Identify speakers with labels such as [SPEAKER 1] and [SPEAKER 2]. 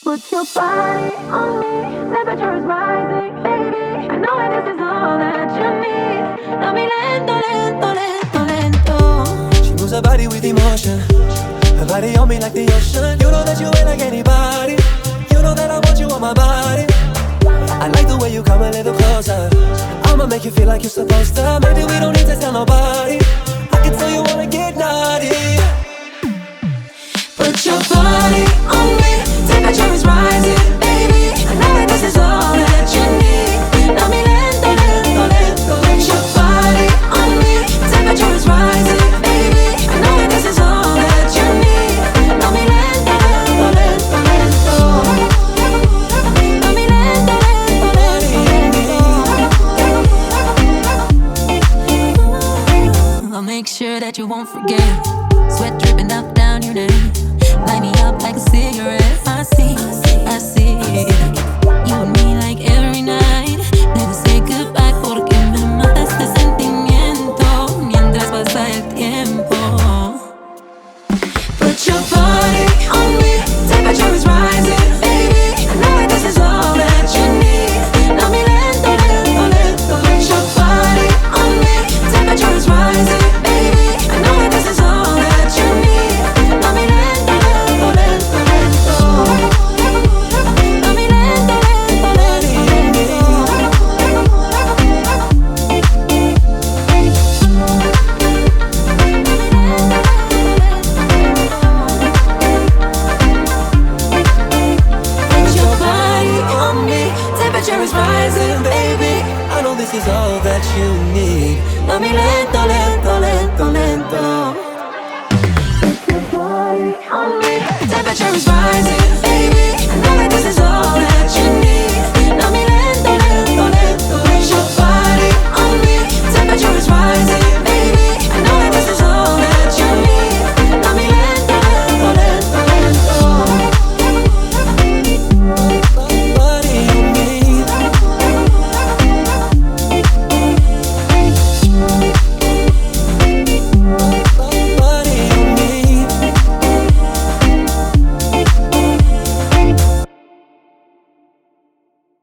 [SPEAKER 1] Put your body on me, temperature is rising, baby. I know that this is all that you need. Dame lento, lento, lento, lento.
[SPEAKER 2] She moves her body with emotion, her body on me like the ocean. You know that you ain't like anybody. You know that I want you on my body. I like the way you come a little closer. I'ma make you feel like you're supposed to. Maybe we don't need to tell nobody. I can tell you wanna get naughty.
[SPEAKER 1] Put your body on me, temperature is rising, baby. I know that this is all that you need. Dame lento, lento, lento. Put your body on me, temperature is rising, baby. I know that this is all that you need. Dame lento, lento, lento, lento. Dame lento, lento, lento. I'll make sure that you won't forget. Sweat dripping up down your neck. Light me up like a cigarette. I see, I see. You and me like every night. Never say goodbye porque me mata este sentimiento mientras pasa el tiempo. Put your body on me, temperature is rising, baby. I know that this is all that you need. Dame lento, lento, lento. Put your body on me, temperature is rising, baby. I know that this is all that you need. Dame lento, lento, lento, lento. Dame lento, lento, lento, Put your body on me, temperature is rising, baby.
[SPEAKER 2] I know this is all that you need.
[SPEAKER 1] Dame lento, lento.